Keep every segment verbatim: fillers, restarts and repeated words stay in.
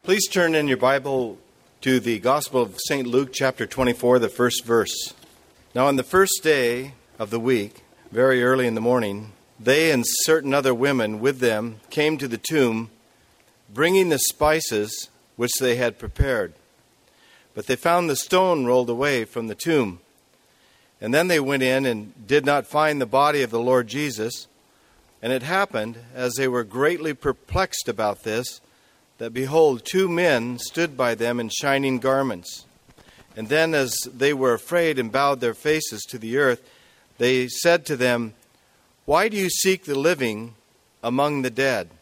Please turn in your Bible to the Gospel of Saint Luke, chapter twenty-four, the first verse. Now on the first day of the week, very early in the morning, they and certain other women with them came to the tomb, bringing the spices which they had prepared. But they found the stone rolled away from the tomb. And then they went in and did not find the body of the Lord Jesus. And it happened, as they were greatly perplexed about this, that behold, two men stood by them in shining garments. And then as they were afraid and bowed their faces to the earth, they said to them, "Why do you seek the living among the dead?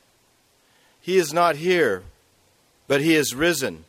He is not here, but he is risen.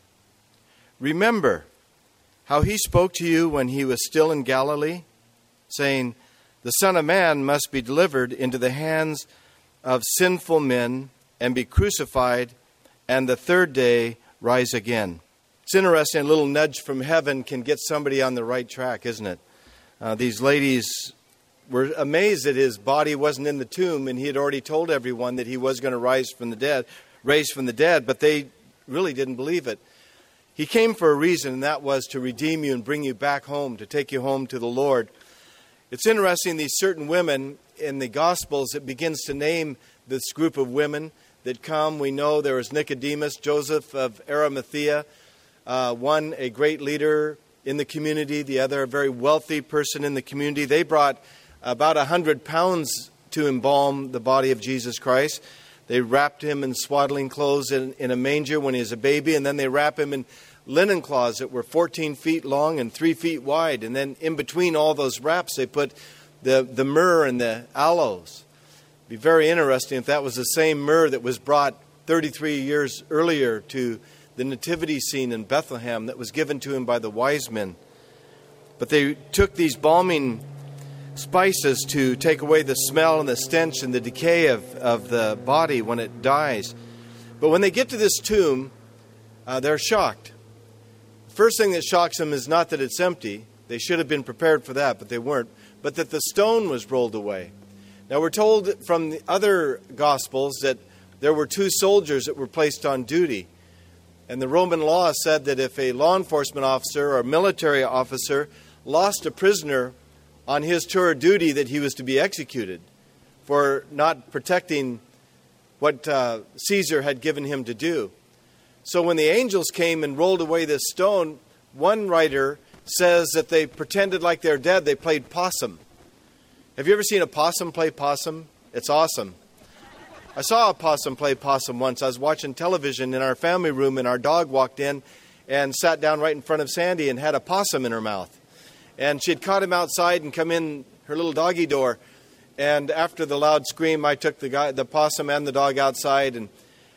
Remember how he spoke to you when he was still in Galilee, saying, 'The Son of Man must be delivered into the hands of sinful men and be crucified, and the third day rise again.'" It's interesting, a little nudge from heaven can get somebody on the right track, isn't it? Uh, these ladies were amazed that his body wasn't in the tomb, and he had already told everyone that he was going to rise from the dead, raise from the dead, but they really didn't believe it. He came for a reason, and that was to redeem you and bring you back home, to take you home to the Lord. It's interesting, these certain women in the Gospels, it begins to name this group of women that come. We know there was Nicodemus, Joseph of Arimathea, uh, one a great leader in the community, the other a very wealthy person in the community. They brought about a hundred pounds to embalm the body of Jesus Christ. They wrapped him in swaddling clothes in, in a manger when he was a baby, and then they wrap him in linen cloths that were fourteen feet long and three feet wide. And then in between all those wraps, they put the, the myrrh and the aloes. It'd be very interesting if that was the same myrrh that was brought thirty-three years earlier to the nativity scene in Bethlehem that was given to him by the wise men. But they took these balming spices to take away the smell and the stench and the decay of, of the body when it dies. But when they get to this tomb, uh, they're shocked. The first thing that shocks them is not that it's empty. They should have been prepared for that, but they weren't. But that the stone was rolled away. Now we're told from the other Gospels that there were two soldiers that were placed on duty. And the Roman law said that if a law enforcement officer or military officer lost a prisoner on his tour of duty, that he was to be executed for not protecting what uh, Caesar had given him to do. So when the angels came and rolled away this stone, one writer says that they pretended like they're dead. They played possum. Have you ever seen a possum play possum? It's awesome. I saw a possum play possum once. I was watching television in our family room, and our dog walked in and sat down right in front of Sandy and had a possum in her mouth. And she had caught him outside and come in her little doggy door. And after the loud scream, I took the guy, the possum and the dog outside, and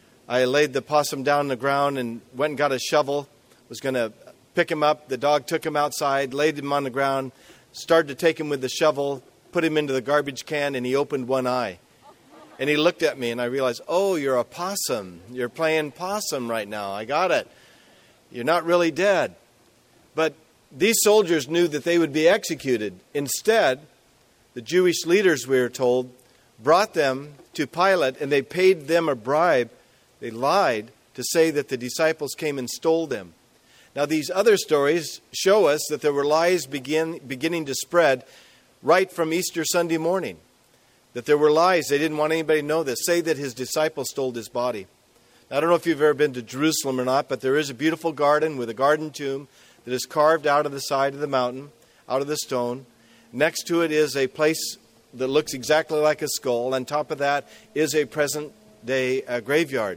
I laid the possum down on the ground and went and got a shovel. Was going to pick him up. The dog took him outside, laid him on the ground, started to take him with the shovel, put him into the garbage can, and he opened one eye. And he looked at me, and I realized, oh, you're a possum. You're playing possum right now. I got it. You're not really dead. But these soldiers knew that they would be executed. Instead, the Jewish leaders, we are told, brought them to Pilate, and they paid them a bribe. They lied to say that the disciples came and stole them. Now, these other stories show us that there were lies begin, beginning to spread right from Easter Sunday morning. That there were lies. They didn't want anybody to know this. Say that his disciples stole his body. Now, I don't know if you've ever been to Jerusalem or not, but there is a beautiful garden with a garden tomb that is carved out of the side of the mountain, out of the stone. Next to it is a place that looks exactly like a skull. On top of that is a present-day uh, graveyard.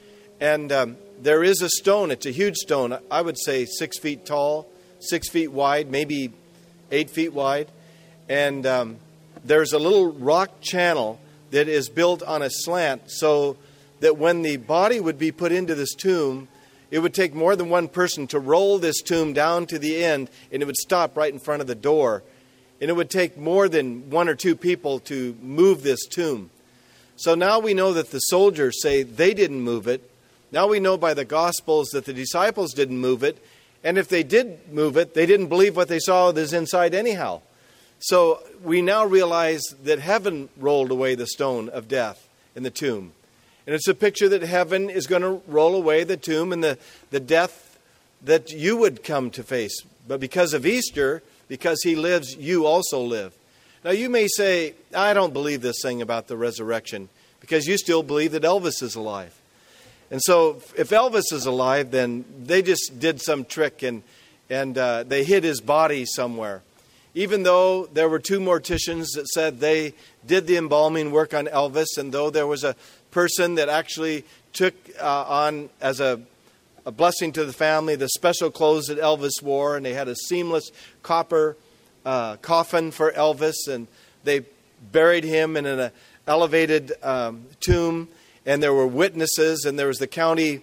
And um, there is a stone. It's a huge stone. I would say six feet tall, six feet wide, maybe eight feet wide. And um, there's a little rock channel that is built on a slant so that when the body would be put into this tomb, it would take more than one person to roll this tomb down to the end, and it would stop right in front of the door. And it would take more than one or two people to move this tomb. So now we know that the soldiers say they didn't move it. Now we know by the Gospels that the disciples didn't move it. And if they did move it, they didn't believe what they saw was inside anyhow. So we now realize that heaven rolled away the stone of death in the tomb. And it's a picture that heaven is going to roll away the tomb and the, the death that you would come to face. But because of Easter, because he lives, you also live. Now you may say, I don't believe this thing about the resurrection, because you still believe that Elvis is alive. And so if Elvis is alive, then they just did some trick and, and uh, they hid his body somewhere. Even though there were two morticians that said they did the embalming work on Elvis, and though there was a person that actually took uh, on as a, a blessing to the family the special clothes that Elvis wore, and they had a seamless copper uh, coffin for Elvis, and they buried him in an elevated um, tomb, and there were witnesses, and there was the county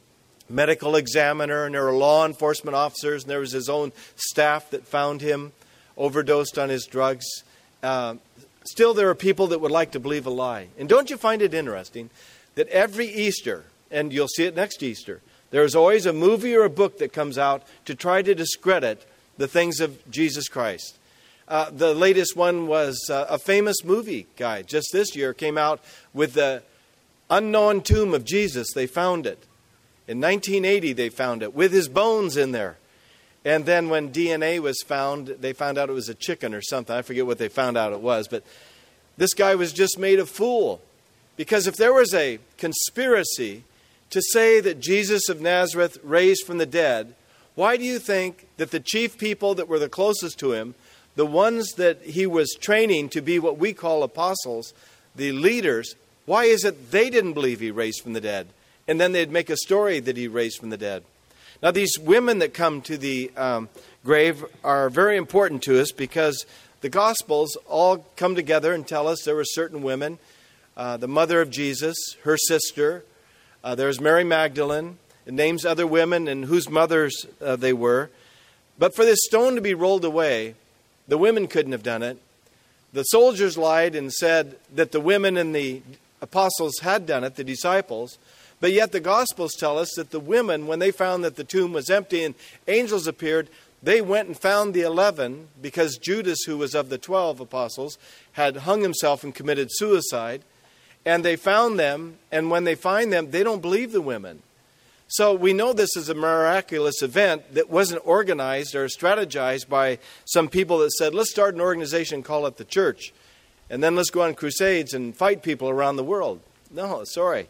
medical examiner, and there were law enforcement officers, and there was his own staff that found him overdosed on his drugs. Uh, still, there are people that would like to believe a lie. And don't you find it interesting that every Easter, and you'll see it next Easter, there's always a movie or a book that comes out to try to discredit the things of Jesus Christ. Uh, the latest one was uh, a famous movie guy just this year came out with the unknown tomb of Jesus. They found it. In nineteen eighty, they found it with his bones in there. And then when D N A was found, they found out it was a chicken or something. I forget what they found out it was. But this guy was just made a fool. Because if there was a conspiracy to say that Jesus of Nazareth raised from the dead, why do you think that the chief people that were the closest to him, the ones that he was training to be what we call apostles, the leaders, why is it they didn't believe he raised from the dead? And then they'd make a story that he raised from the dead. Now, these women that come to the um, grave are very important to us because the Gospels all come together and tell us there were certain women, uh, the mother of Jesus, her sister, uh, there's Mary Magdalene, it names other women and whose mothers uh, they were. But for this stone to be rolled away, the women couldn't have done it. The soldiers lied and said that the women and the apostles had done it, the disciples. But yet the Gospels tell us that the women, when they found that the tomb was empty and angels appeared, they went and found the eleven because Judas, who was of the twelve apostles, had hung himself and committed suicide. And they found them, and when they find them, they don't believe the women. So we know this is a miraculous event that wasn't organized or strategized by some people that said, let's start an organization and call it the church. And then let's go on crusades and fight people around the world. No, sorry.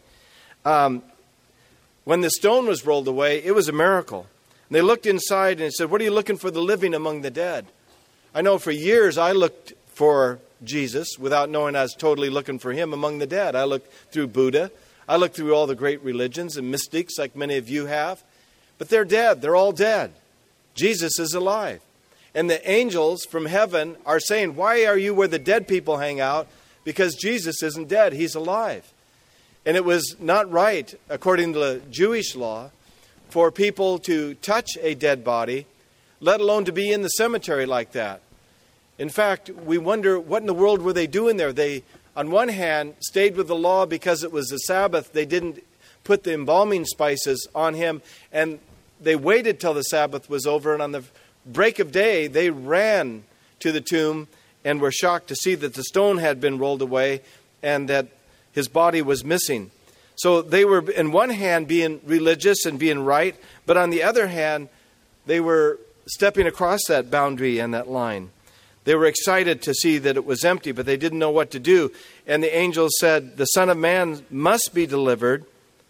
Um, when the stone was rolled away, it was a miracle. And they looked inside and said, what are you looking for the living among the dead? I know for years I looked for Jesus without knowing I was totally looking for him among the dead. I looked through Buddha. I looked through all the great religions and mystics like many of you have. But they're dead. They're all dead. Jesus is alive. And the angels from heaven are saying, why are you where the dead people hang out? Because Jesus isn't dead. He's alive. And it was not right, according to the Jewish law, for people to touch a dead body, let alone to be in the cemetery like that. In fact, we wonder, what in the world were they doing there? They, on one hand, stayed with the law because it was the Sabbath. They didn't put the embalming spices on him, and they waited till the Sabbath was over, and on the break of day, they ran to the tomb and were shocked to see that the stone had been rolled away and that his body was missing. So they were, in one hand, being religious and being right, but on the other hand, they were stepping across that boundary and that line. They were excited to see that it was empty, but they didn't know what to do. And the angel said, the Son of Man must be delivered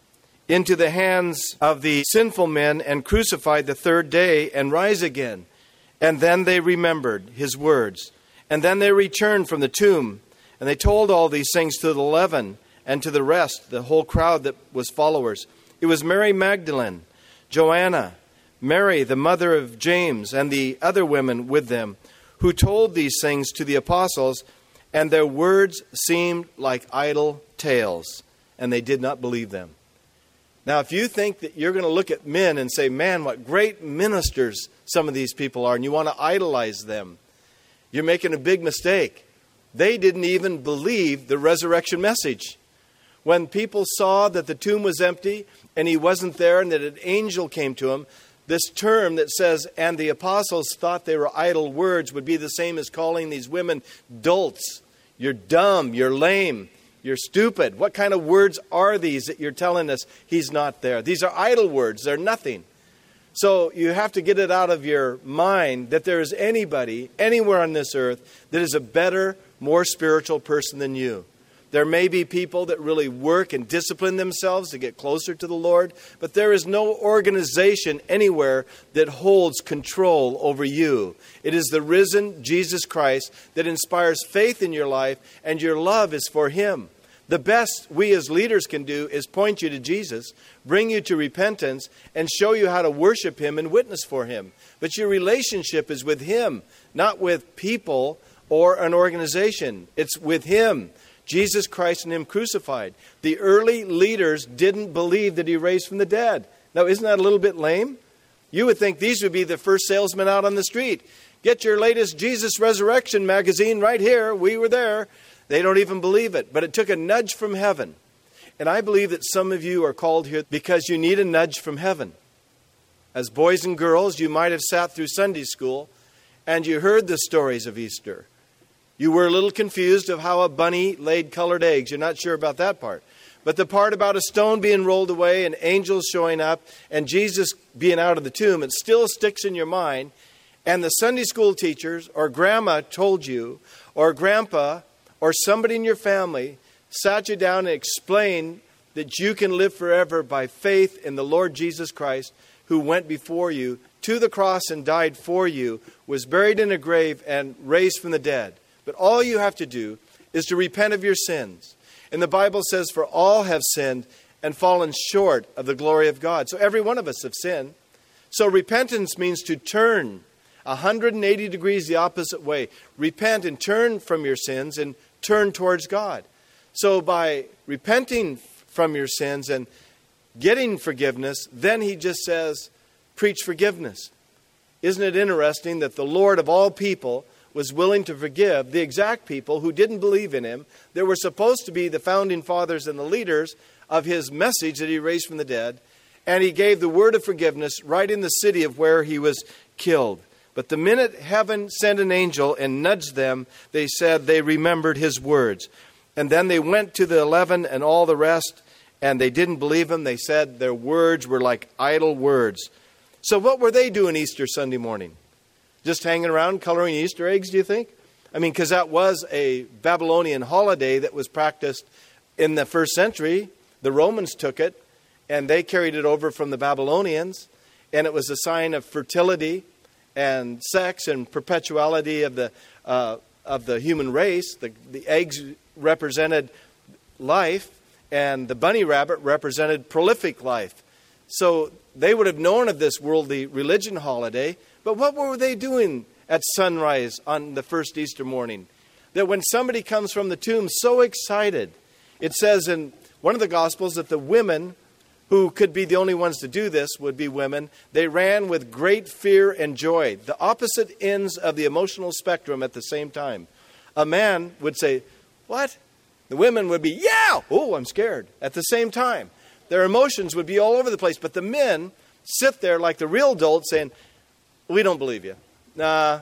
into the hands of the sinful men and crucified the third day and rise again. And then they remembered his words. And then they returned from the tomb. And they told all these things to the eleven and to the rest, the whole crowd that was followers. It was Mary Magdalene, Joanna, Mary, the mother of James, and the other women with them, who told these things to the apostles, and their words seemed like idle tales, and they did not believe them. Now, if you think that you're going to look at men and say, man, what great ministers some of these people are, and you want to idolize them, you're making a big mistake. They didn't even believe the resurrection message. When people saw that the tomb was empty and he wasn't there and that an angel came to him, this term that says, and the apostles thought they were idle words, would be the same as calling these women dolts. You're dumb, you're lame. You're stupid. What kind of words are these that you're telling us he's not there? These are idle words. They're nothing. So you have to get it out of your mind that there is anybody, anywhere on this earth, that is a better, more spiritual person than you. There may be people that really work and discipline themselves to get closer to the Lord, but there is no organization anywhere that holds control over you. It is the risen Jesus Christ that inspires faith in your life, and your love is for Him. The best we as leaders can do is point you to Jesus, bring you to repentance, and show you how to worship Him and witness for Him. But your relationship is with Him, not with people or an organization. It's with Him, Jesus Christ and Him crucified. The early leaders didn't believe that He raised from the dead. Now, isn't that a little bit lame? You would think these would be the first salesmen out on the street. Get your latest Jesus Resurrection magazine right here. We were there. They don't even believe it. But it took a nudge from heaven. And I believe that some of you are called here because you need a nudge from heaven. As boys and girls, you might have sat through Sunday school and you heard the stories of Easter. You were a little confused of how a bunny laid colored eggs. You're not sure about that part. But the part about a stone being rolled away and angels showing up and Jesus being out of the tomb, it still sticks in your mind. And the Sunday school teachers or grandma told you, or grandpa, or somebody in your family sat you down and explained that you can live forever by faith in the Lord Jesus Christ, who went before you to the cross and died for you, was buried in a grave and raised from the dead. But all you have to do is to repent of your sins. And the Bible says, for all have sinned and fallen short of the glory of God. So every one of us have sinned. So repentance means to turn one hundred eighty degrees the opposite way. Repent and turn from your sins and turn towards God. So by repenting from your sins and getting forgiveness, then He just says, preach forgiveness. Isn't it interesting that the Lord of all people was willing to forgive the exact people who didn't believe in Him, that were supposed to be the founding fathers and the leaders of His message that He raised from the dead, and He gave the word of forgiveness right in the city of where He was killed. But the minute heaven sent an angel and nudged them, they said they remembered His words. And then they went to the eleven and all the rest, and they didn't believe Him. They said their words were like idle words. So what were they doing Easter Sunday morning? Just hanging around coloring Easter eggs, do you think? I mean, because that was a Babylonian holiday that was practiced in the first century. The Romans took it, and they carried it over from the Babylonians, and it was a sign of fertility and sex and perpetuality of the uh, of the human race. The, the eggs represented life, and the bunny rabbit represented prolific life. So they would have known of this worldly religion holiday, but what were they doing at sunrise on the first Easter morning? That when somebody comes from the tomb so excited, it says in one of the Gospels that the women who could be the only ones to do this would be women. They ran with great fear and joy, the opposite ends of the emotional spectrum at the same time. A man would say, what? The women would be, yeah, oh, I'm scared, at the same time. Their emotions would be all over the place. But the men sit there like the real adults saying, we don't believe you. Nah,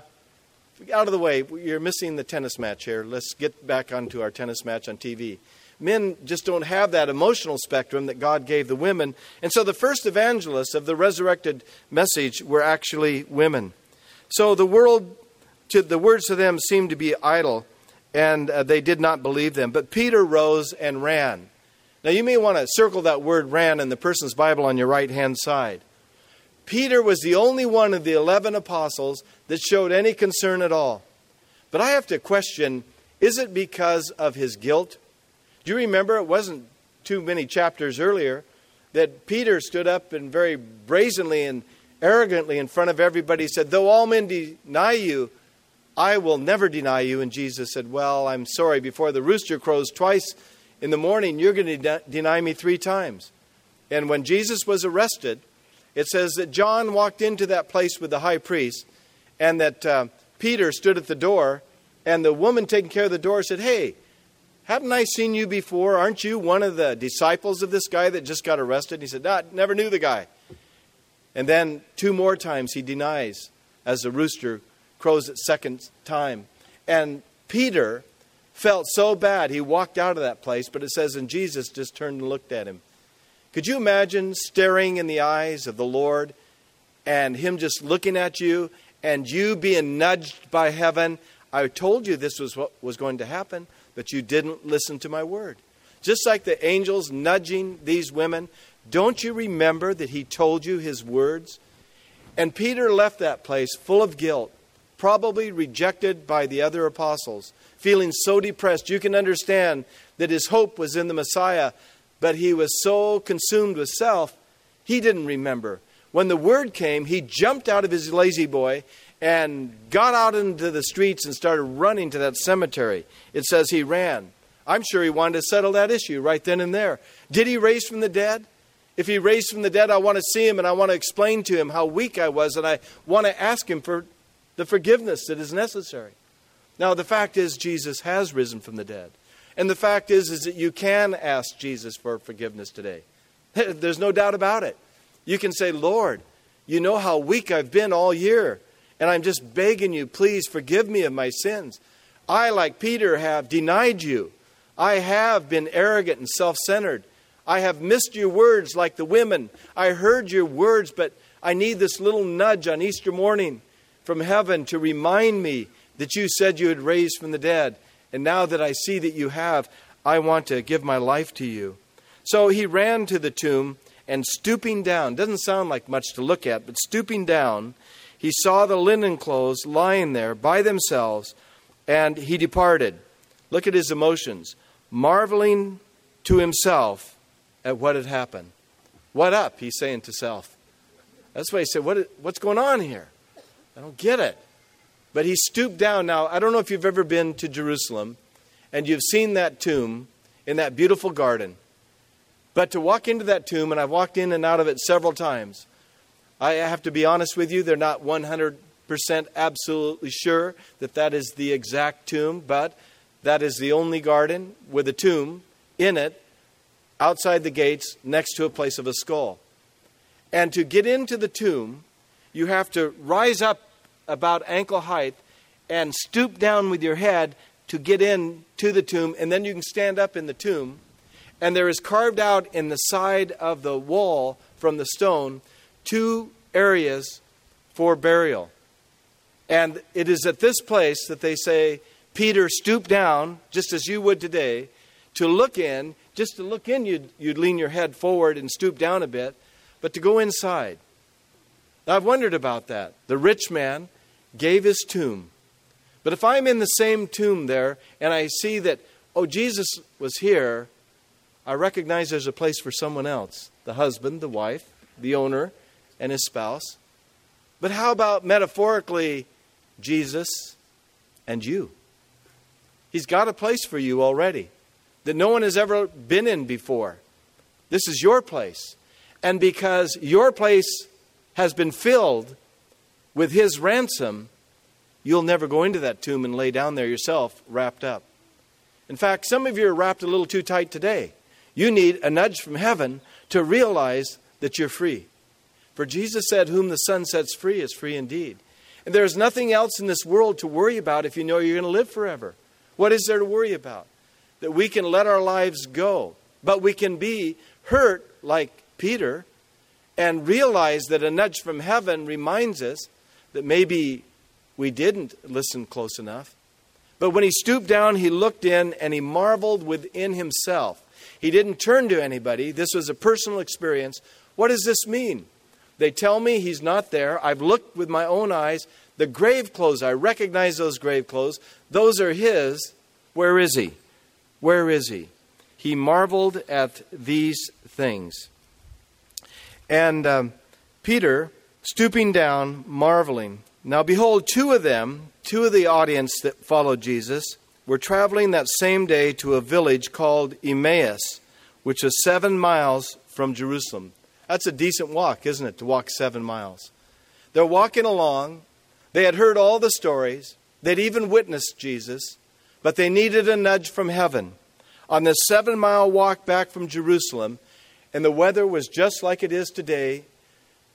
out of the way, you're missing the tennis match here. Let's get back onto our tennis match on T V. Men just don't have that emotional spectrum that God gave the women. And so the first evangelists of the resurrected message were actually women. So the world, to the words to them seemed to be idle, and uh, they did not believe them. But Peter rose and ran. Now you may want to circle that word ran in the person's Bible on your right-hand side. Peter was the only one of the eleven apostles that showed any concern at all. But I have to question, is it because of his guilt? Do you remember, it wasn't too many chapters earlier, that Peter stood up and very brazenly and arrogantly in front of everybody said, though all men deny you, I will never deny you. And Jesus said, well, I'm sorry, before the rooster crows twice in the morning, you're going to de- deny me three times. And when Jesus was arrested, it says that John walked into that place with the high priest, and that uh, Peter stood at the door, and the woman taking care of the door said, hey, haven't I seen you before? Aren't you one of the disciples of this guy that just got arrested? And he said, no, never knew the guy. And then two more times he denies as the rooster crows its second time. And Peter felt so bad he walked out of that place, but it says, and Jesus just turned and looked at him. Could you imagine staring in the eyes of the Lord and him just looking at you and you being nudged by heaven? I told you this was what was going to happen, but you didn't listen to my word. Just like the angels nudging these women, don't you remember that he told you his words? And Peter left that place full of guilt, probably rejected by the other apostles, feeling so depressed. You can understand that his hope was in the Messiah, but he was so consumed with self, he didn't remember. When the word came, he jumped out of his lazy boy and got out into the streets and started running to that cemetery. It says he ran. I'm sure he wanted to settle that issue right then and there. Did he raise from the dead? If he raised from the dead, I want to see him and I want to explain to him how weak I was, and I want to ask him for the forgiveness that is necessary. Now, the fact is, Jesus has risen from the dead. And the fact is, is that you can ask Jesus for forgiveness today. There's no doubt about it. You can say, Lord, you know how weak I've been all year, and I'm just begging you, please forgive me of my sins. I, like Peter, have denied you. I have been arrogant and self-centered. I have missed your words like the women. I heard your words, but I need this little nudge on Easter morning from heaven to remind me that you said you had raised from the dead. And now that I see that you have, I want to give my life to you. So he ran to the tomb, and stooping down, doesn't sound like much to look at, but stooping down, he saw the linen clothes lying there by themselves, and he departed. Look at his emotions. Marveling to himself at what had happened. What up, he's saying to self. That's why he said, what, what's going on here? I don't get it. But he stooped down. Now, I don't know if you've ever been to Jerusalem and you've seen that tomb in that beautiful garden. But to walk into that tomb, and I've walked in and out of it several times, I have to be honest with you, they're not one hundred percent absolutely sure that that is the exact tomb, but that is the only garden with a tomb in it, outside the gates, next to a place of a skull. And to get into the tomb, you have to rise up about ankle height and stoop down with your head to get in to the tomb, and then you can stand up in the tomb. And there is carved out in the side of the wall from the stone two areas for burial. And it is at this place that they say Peter stooped down, just as you would today, to look in. Just to look in, you'd, you'd lean your head forward and stoop down a bit, but to go inside. Now, I've wondered about that. The rich man gave his tomb. But if I'm in the same tomb there and I see that, oh, Jesus was here, I recognize there's a place for someone else. The husband, the wife, the owner, and his spouse. But how about metaphorically, Jesus and you? He's got a place for you already that no one has ever been in before. This is your place. And because your place has been filled with his ransom, you'll never go into that tomb and lay down there yourself wrapped up. In fact, some of you are wrapped a little too tight today. You need a nudge from heaven to realize that you're free. For Jesus said, whom the Son sets free is free indeed. And there's nothing else in this world to worry about if you know you're going to live forever. What is there to worry about? That we can let our lives go. But we can be hurt like Peter and realize that a nudge from heaven reminds us that maybe we didn't listen close enough. But when he stooped down, he looked in and he marveled within himself. He didn't turn to anybody. This was a personal experience. What does this mean? They tell me he's not there. I've looked with my own eyes. The grave clothes, I recognize those grave clothes. Those are his. Where is he? Where is he? He marveled at these things. And um, Peter, stooping down, marveling. Now behold, two of them, two of the audience that followed Jesus, were traveling that same day to a village called Emmaus, which is seven miles from Jerusalem. That's a decent walk, isn't it, to walk seven miles? They're walking along. They had heard all the stories. They'd even witnessed Jesus, but they needed a nudge from heaven. On this seven-mile walk back from Jerusalem, and the weather was just like it is today.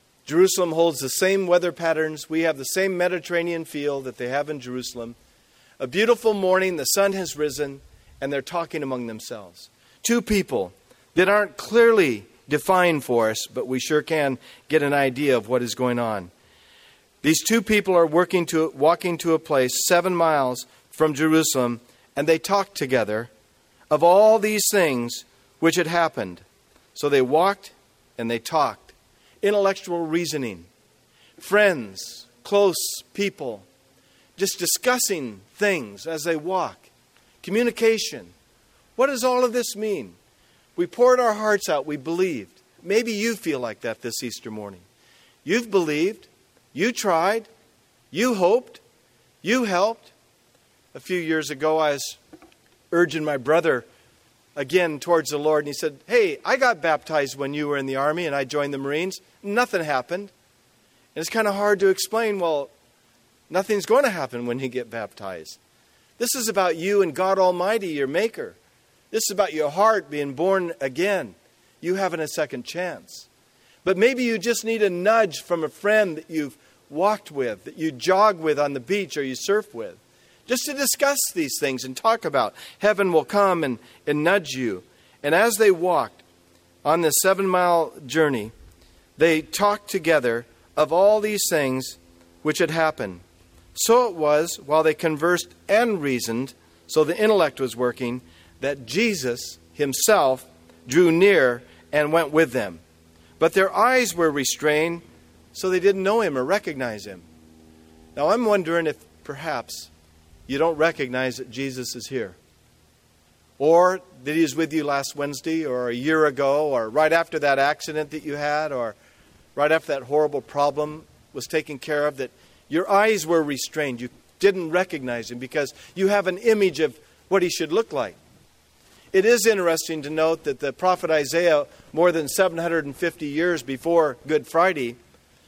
Jerusalem holds the same weather patterns. We have the same Mediterranean feel that they have in Jerusalem. A beautiful morning, the sun has risen, and they're talking among themselves. Two people that aren't clearly defined for us, but we sure can get an idea of what is going on. These two people are working to, walking to a place seven miles from Jerusalem, and they talk together of all these things which had happened. So they walked and they talked. Intellectual reasoning. Friends, close people, just discussing things as they walk. Communication. What does all of this mean? We poured our hearts out. We believed. Maybe you feel like that this Easter morning. You've believed. You tried. You hoped. You helped. A few years ago, I was urging my brother again towards the Lord. And he said, hey, I got baptized when you were in the Army and I joined the Marines. Nothing happened. And it's kind of hard to explain, well, nothing's going to happen when you get baptized. This is about you and God Almighty, your Maker. This is about your heart being born again. You having a second chance. But maybe you just need a nudge from a friend that you've walked with, that you jog with on the beach or you surf with. Just to discuss these things and talk about. Heaven will come and, and nudge you. And as they walked on this seven-mile journey, they talked together of all these things which had happened. So it was, while they conversed and reasoned, so the intellect was working, that Jesus himself drew near and went with them. But their eyes were restrained, so they didn't know him or recognize him. Now I'm wondering if perhaps you don't recognize that Jesus is here. Or that he was with you last Wednesday or a year ago or right after that accident that you had or right after that horrible problem was taken care of, that your eyes were restrained. You didn't recognize him because you have an image of what he should look like. It is interesting to note that the prophet Isaiah, more than seven hundred fifty years before Good Friday,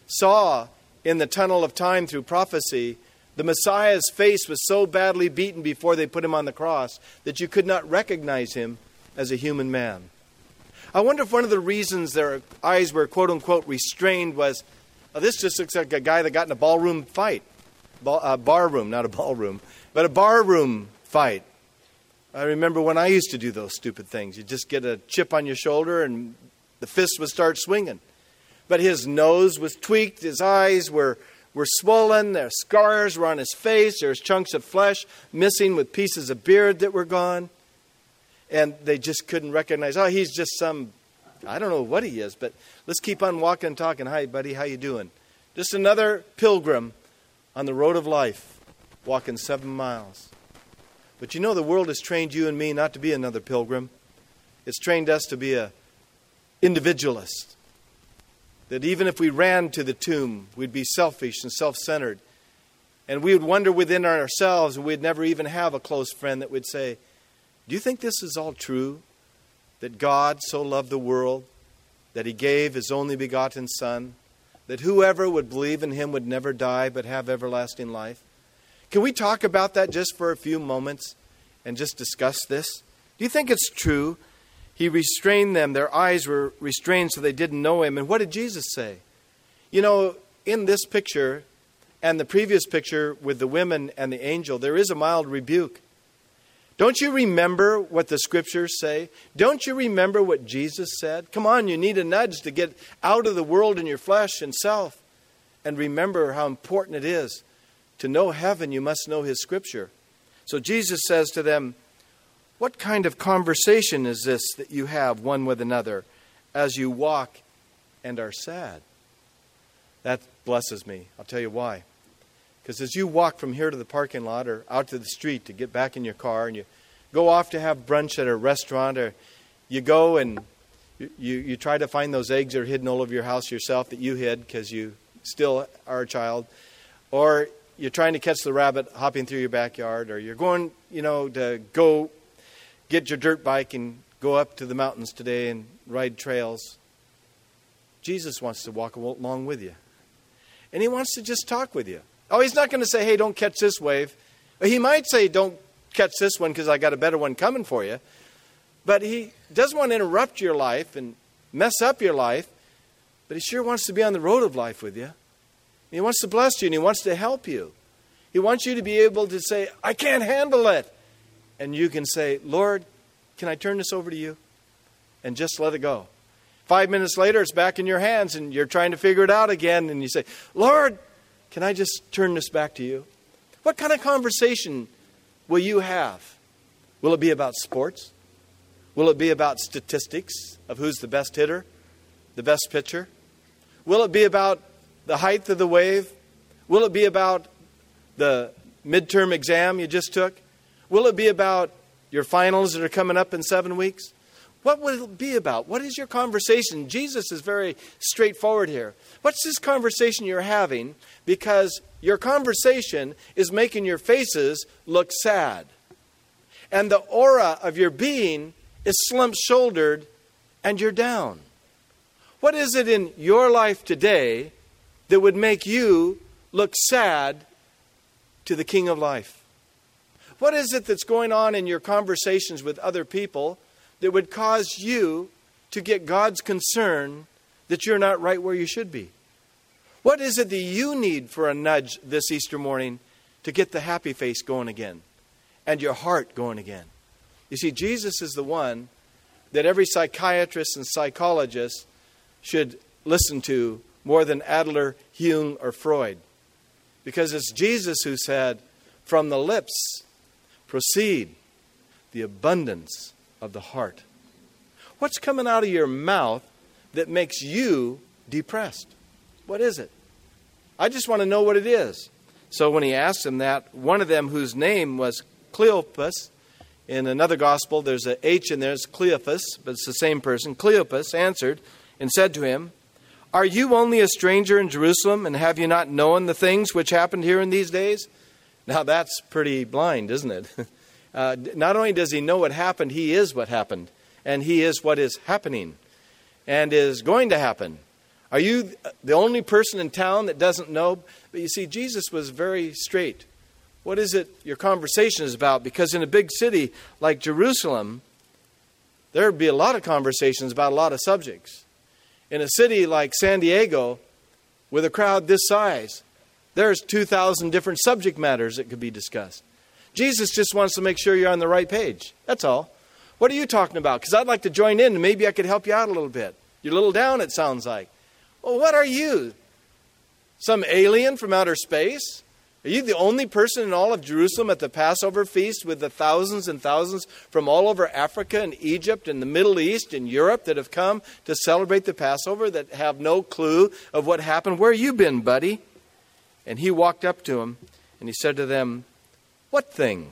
saw in the tunnel of time through prophecy, the Messiah's face was so badly beaten before they put him on the cross that you could not recognize him as a human man. I wonder if one of the reasons their eyes were quote-unquote restrained was, oh, this just looks like a guy that got in a ballroom fight. Ball, uh, bar room, not a ballroom, but a barroom fight. I remember when I used to do those stupid things. You just get a chip on your shoulder and the fist would start swinging. But his nose was tweaked, his eyes were, were swollen, their scars were on his face, there was chunks of flesh missing with pieces of beard that were gone. And they just couldn't recognize, oh, he's just some, I don't know what he is, but let's keep on walking and talking. Hi, buddy, how you doing? Just another pilgrim on the road of life, walking seven miles. But you know, the world has trained you and me not to be another pilgrim. It's trained us to be an individualist. That even if we ran to the tomb, we'd be selfish and self-centered. And we would wonder within ourselves, and we'd never even have a close friend that would say, do you think this is all true? That God so loved the world, that he gave his only begotten Son, that whoever would believe in him would never die but have everlasting life? Can we talk about that just for a few moments and just discuss this? Do you think it's true? He restrained them. Their eyes were restrained so they didn't know him. And what did Jesus say? You know, in this picture and the previous picture with the women and the angel, there is a mild rebuke. Don't you remember what the scriptures say? Don't you remember what Jesus said? Come on, you need a nudge to get out of the world and your flesh and self. And remember how important it is. To know heaven, you must know his scripture. So Jesus says to them, what kind of conversation is this that you have one with another as you walk and are sad? That blesses me. I'll tell you why. Because as you walk from here to the parking lot or out to the street to get back in your car and you go off to have brunch at a restaurant, or you go and you, you, you try to find those eggs that are hidden all over your house yourself that you hid because you still are a child, or you're trying to catch the rabbit hopping through your backyard, or you're going, you know, to go get your dirt bike and go up to the mountains today and ride trails. Jesus wants to walk along with you. And he wants to just talk with you. Oh, he's not going to say, hey, don't catch this wave. He might say, don't catch this one because I got a better one coming for you. But he doesn't want to interrupt your life and mess up your life. But he sure wants to be on the road of life with you. He wants to bless you and he wants to help you. He wants you to be able to say, I can't handle it. And you can say, Lord, can I turn this over to you? And just let it go. Five minutes later, it's back in your hands and you're trying to figure it out again. And you say, Lord, can I just turn this back to you? What kind of conversation will you have? Will it be about sports? Will it be about statistics of who's the best hitter, the best pitcher? Will it be about the height of the wave? Will it be about the midterm exam you just took? Will it be about your finals that are coming up in seven weeks? What will it be about? What is your conversation? Jesus is very straightforward here. What's this conversation you're having? Because your conversation is making your faces look sad. And the aura of your being is slump-shouldered and you're down. What is it in your life today that would make you look sad to the King of life? What is it that's going on in your conversations with other people that would cause you to get God's concern that you're not right where you should be? What is it that you need for a nudge this Easter morning to get the happy face going again and your heart going again? You see, Jesus is the one that every psychiatrist and psychologist should listen to more than Adler, Jung, or Freud. Because it's Jesus who said, from the lips proceed the abundance of the heart. What's coming out of your mouth that makes you depressed? What is it? I just want to know what it is. So when he asked him that, one of them whose name was Cleopas, in another gospel there's a H in there, it's Cleophas, but it's the same person. Cleopas answered and said to him, are you only a stranger in Jerusalem, and have you not known the things which happened here in these days? Now that's pretty blind, isn't it? Uh, not only does he know what happened, he is what happened. And he is what is happening and is going to happen. Are you the only person in town that doesn't know? But you see, Jesus was very straight. What is it your conversation is about? Because in a big city like Jerusalem, there would be a lot of conversations about a lot of subjects. In a city like San Diego, with a crowd this size, there's two thousand different subject matters that could be discussed. Jesus just wants to make sure you're on the right page. That's all. What are you talking about? Because I'd like to join in and maybe I could help you out a little bit. You're a little down, it sounds like. Well, what are you? Some alien from outer space? Are you the only person in all of Jerusalem at the Passover feast with the thousands and thousands from all over Africa and Egypt and the Middle East and Europe that have come to celebrate the Passover that have no clue of what happened? Where you been, buddy? And he walked up to him and he said to them, what things?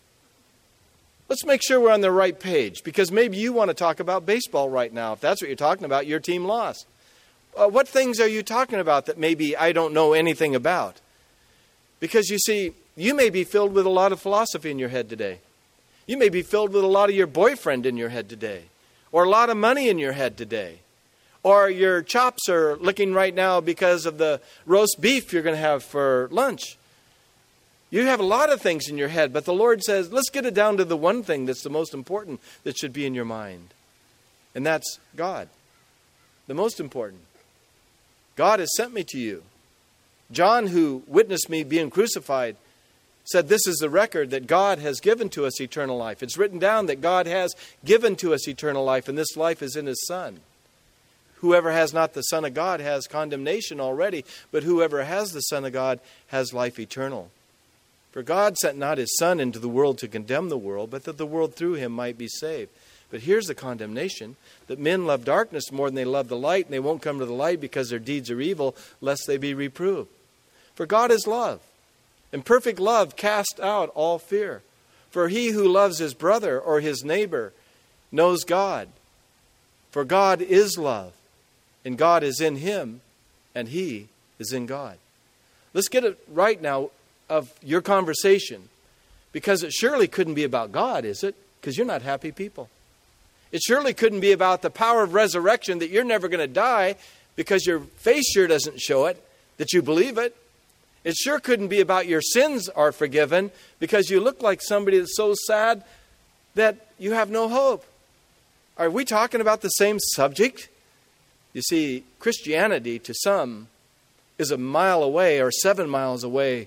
Let's make sure we're on the right page, because maybe you want to talk about baseball right now. If that's what you're talking about, your team lost. Uh, what things are you talking about that maybe I don't know anything about? Because you see, you may be filled with a lot of philosophy in your head today. You may be filled with a lot of your boyfriend in your head today, or a lot of money in your head today. Or your chops are licking right now because of the roast beef you're going to have for lunch. You have a lot of things in your head, but the Lord says, let's get it down to the one thing that's the most important that should be in your mind. And that's God. The most important. God has sent me to you. John, who witnessed me being crucified, said this is the record that God has given to us eternal life. It's written down that God has given to us eternal life, and this life is in His Son. Whoever has not the Son of God has condemnation already, but whoever has the Son of God has life eternal. For God sent not His Son into the world to condemn the world, but that the world through Him might be saved. But here's the condemnation, that men love darkness more than they love the light, and they won't come to the light because their deeds are evil, lest they be reproved. For God is love, and perfect love casts out all fear. For he who loves his brother or his neighbor knows God. For God is love, and God is in him, and he is in God. Let's get it right now of your conversation, because it surely couldn't be about God, is it? Because you're not happy people. It surely couldn't be about the power of resurrection, that you're never going to die because your face sure doesn't show it, that you believe it. It sure couldn't be about your sins are forgiven because you look like somebody that's so sad that you have no hope. Are we talking about the same subject? You see, Christianity to some is a mile away or seven miles away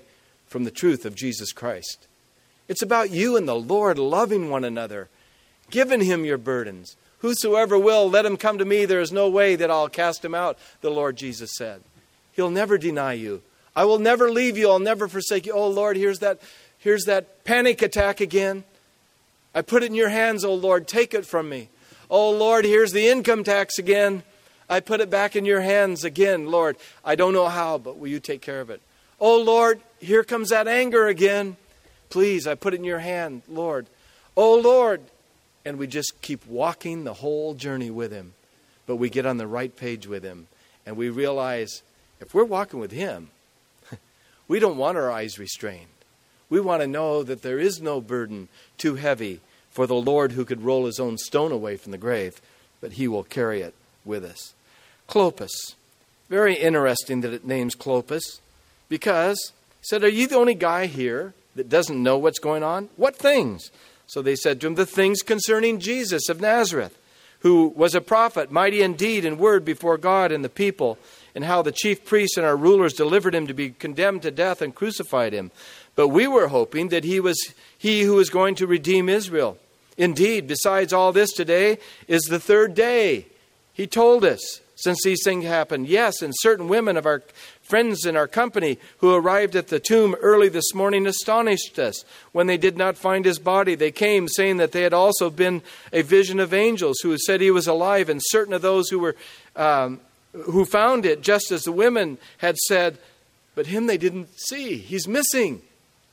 from the truth of Jesus Christ. It's about you and the Lord loving one another, giving Him your burdens. Whosoever will, let him come to me. There is no way that I'll cast him out, the Lord Jesus said. He'll never deny you. I will never leave you. I'll never forsake you. Oh, Lord, here's that, here's that panic attack again. I put it in your hands, oh, Lord. Take it from me. Oh, Lord, here's the income tax again. I put it back in your hands again, Lord. I don't know how, but will you take care of it? Oh, Lord, here comes that anger again. Please, I put it in your hand, Lord. Oh, Lord. And we just keep walking the whole journey with Him. But we get on the right page with Him. And we realize if we're walking with Him, we don't want our eyes restrained. We want to know that there is no burden too heavy for the Lord who could roll His own stone away from the grave, but He will carry it with us. Clopas. Very interesting that it names Clopas, because he said, are you the only guy here that doesn't know what's going on? What things? So they said to him, the things concerning Jesus of Nazareth, who was a prophet, mighty in deed and word before God and the people, and how the chief priests and our rulers delivered him to be condemned to death and crucified him. But we were hoping that he was he who was going to redeem Israel. Indeed, besides all this, today is the third day. He told us, since these things happened. Yes, and certain women of our friends in our company who arrived at the tomb early this morning astonished us. When they did not find his body, they came saying that they had also been a vision of angels who said he was alive. And certain of those who were um, who found it, just as the women had said, but him they didn't see. He's missing.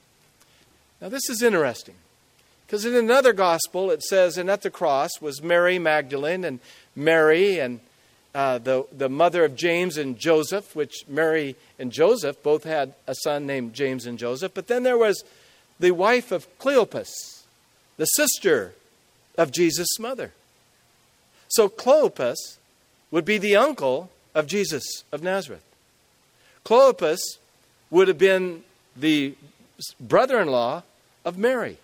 Now this is interesting, because in another gospel it says, and at the cross was Mary Magdalene and Mary and Uh, the, the mother of James and Joseph, which Mary and Joseph both had a son named James and Joseph. But then there was the wife of Cleopas, the sister of Jesus' mother. So Cleopas would be the uncle of Jesus of Nazareth. Cleopas would have been the brother-in-law of Mary.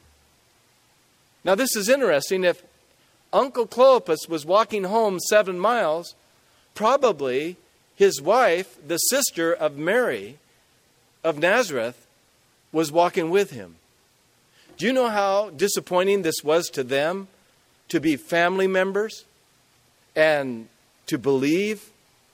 Now this is interesting. If Uncle Cleopas was walking home seven miles, probably his wife, the sister of Mary of Nazareth, was walking with him. Do you know how disappointing this was to them to be family members and to believe?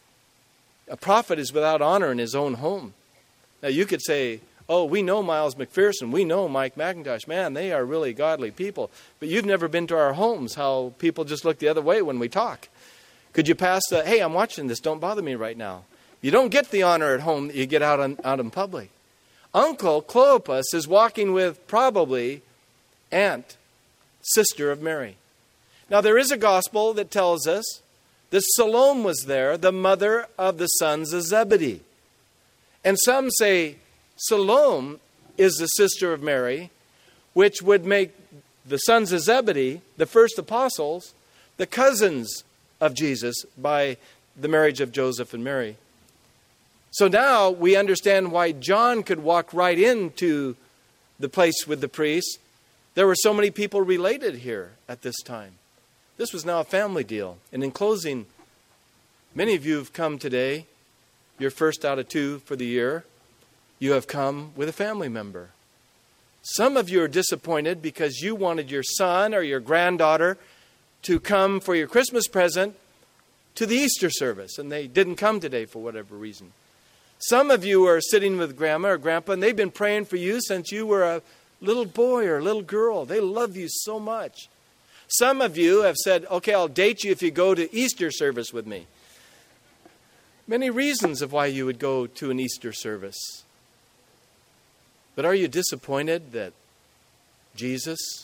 A prophet is without honor in his own home. Now you could say, oh, we know Miles McPherson, we know Mike McIntosh. Man, they are really godly people. But you've never been to our homes, how people just look the other way when we talk. Could you pass the, hey, I'm watching this, don't bother me right now. You don't get the honor at home that you get out, on, out in public. Uncle Cleopas is walking with probably aunt, sister of Mary. Now there is a gospel that tells us that Salome was there, the mother of the sons of Zebedee. And some say Salome is the sister of Mary, which would make the sons of Zebedee, the first apostles, the cousins of Jesus by the marriage of Joseph and Mary. So now we understand why John could walk right into the place with the priests. There were so many people related here at this time. This was now a family deal. And in closing, many of you have come today, your first out of two for the year. You have come with a family member. Some of you are disappointed because you wanted your son or your granddaughter to come for your Christmas present to the Easter service, and they didn't come today for whatever reason. Some of you are sitting with grandma or grandpa, and they've been praying for you since you were a little boy or a little girl. They love you so much. Some of you have said, okay, I'll date you if you go to Easter service with me. Many reasons of why you would go to an Easter service. But are you disappointed that Jesus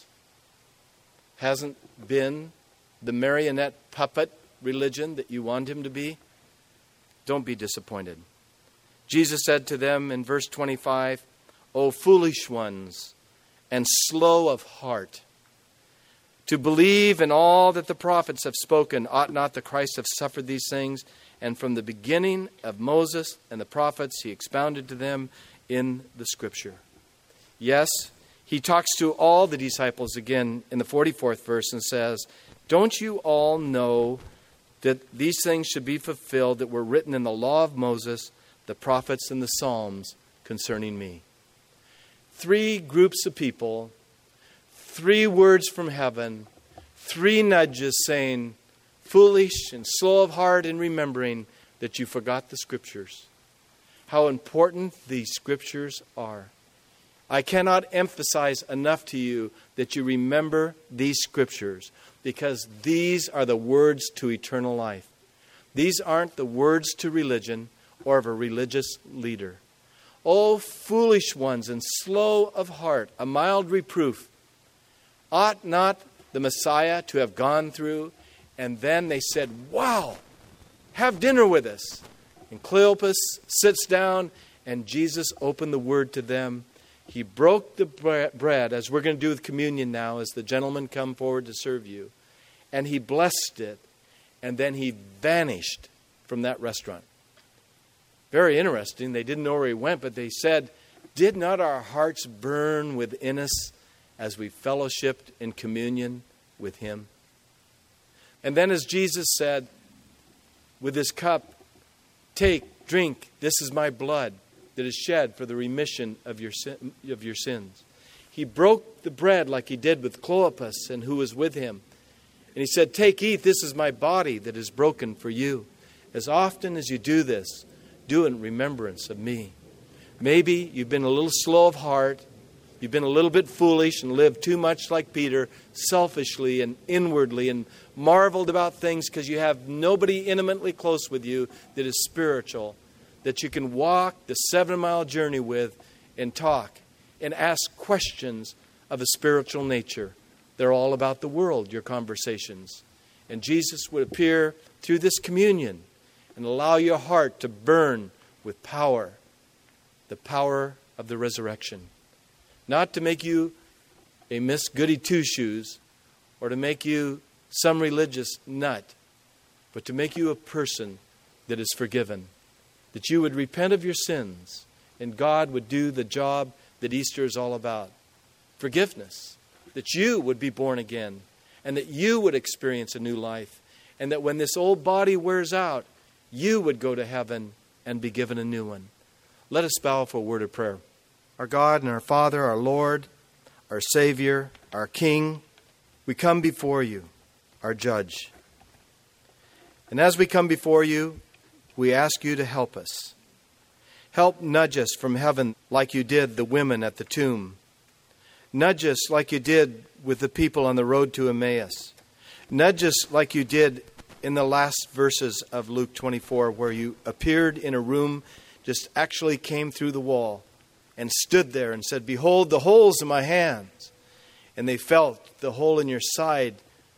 hasn't been the marionette puppet religion that you want him to be? Don't be disappointed. Jesus said to them in verse twenty-five, O foolish ones, and slow of heart, to believe in all that the prophets have spoken. Ought not the Christ have suffered these things? And from the beginning of Moses and the prophets, he expounded to them in the Scripture. Yes, he talks to all the disciples again in the forty-fourth verse and says, don't you all know that these things should be fulfilled that were written in the law of Moses, the prophets, and the Psalms concerning me? three groups of people, three words from heaven, three nudges saying, foolish and slow of heart in remembering that you forgot the Scriptures. How important these Scriptures are. I cannot emphasize enough to you that you remember these Scriptures, because these are the words to eternal life. These aren't the words to religion or of a religious leader. O foolish ones and slow of heart, a mild reproof. Ought not the Messiah to have gone through? And then they said, wow, have dinner with us. And Cleopas sits down, and Jesus opened the word to them. He broke the bread, as we're going to do with communion now, as the gentlemen come forward to serve you. And he blessed it, and then he vanished from that restaurant. Very interesting. They didn't know where he went, but they said, did not our hearts burn within us as we fellowshiped in communion with him? And then as Jesus said, with his cup, take, drink, this is my blood that is shed for the remission of your sin, of your sins. He broke the bread like he did with Cleopas and who was with him. And he said, take, eat, this is my body that is broken for you. As often as you do this, do it in remembrance of me. Maybe you've been a little slow of heart. You've been a little bit foolish and lived too much like Peter, selfishly and inwardly, and marveled about things because you have nobody intimately close with you that is spiritual, that you can walk the seven-mile journey with and talk and ask questions of a spiritual nature. They're all about the world, your conversations. And Jesus would appear through this communion and allow your heart to burn with power, the power of the resurrection. Not to make you a Miss Goody Two-Shoes or to make you some religious nut, but to make you a person that is forgiven. That you would repent of your sins and God would do the job that Easter is all about. Forgiveness. That you would be born again and that you would experience a new life. And that when this old body wears out, you would go to heaven and be given a new one. Let us bow for a word of prayer. Our God and our Father, our Lord, our Savior, our King, we come before you, our Judge. And as we come before you, we ask you to help us. Help nudge us from heaven like you did the women at the tomb. Nudge us like you did with the people on the road to Emmaus. Nudge us like you did in the last verses of Luke twenty-four, where you appeared in a room, just actually came through the wall and stood there and said, behold the holes in my hands. And they felt the hole in your side,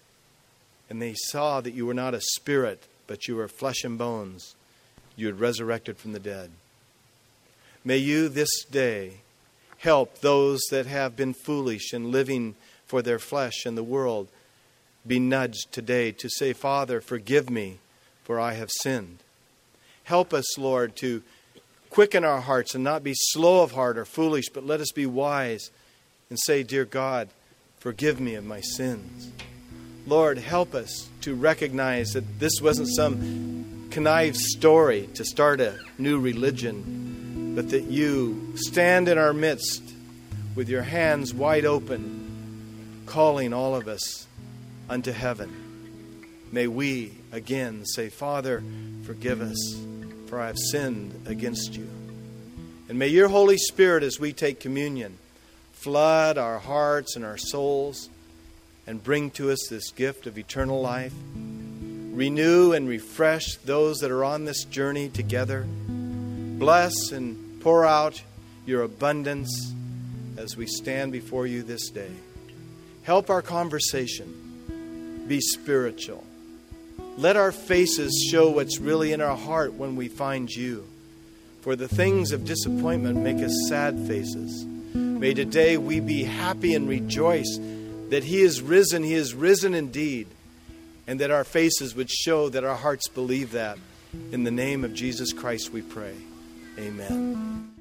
and they saw that you were not a spirit, but you were flesh and bones. You had resurrected from the dead. May you this day help those that have been foolish and living for their flesh and the world be nudged today to say, Father, forgive me, for I have sinned. Help us, Lord, to quicken our hearts and not be slow of heart or foolish, but let us be wise and say, dear God, forgive me of my sins. Lord, help us to recognize that this wasn't some connived story to start a new religion, but that you stand in our midst with your hands wide open, calling all of us unto heaven. May we again say, Father, forgive us, for I have sinned against you. And may your Holy Spirit, as we take communion, flood our hearts and our souls and bring to us this gift of eternal life. Renew and refresh those that are on this journey together. Bless and pour out your abundance as we stand before you this day. Help our conversation be spiritual. Let our faces show what's really in our heart when we find you. For the things of disappointment make us sad faces. May today we be happy and rejoice that He is risen. He is risen indeed. And that our faces would show that our hearts believe that. In the name of Jesus Christ we pray. Amen.